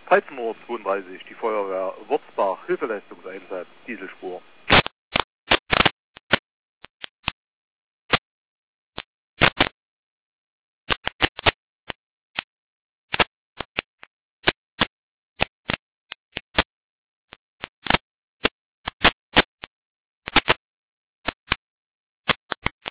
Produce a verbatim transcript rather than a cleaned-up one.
dreizehn Uhr zweiunddreißig die Feuerwehr Würzbach, Hilfeleistungseinsatz, Dieselspur.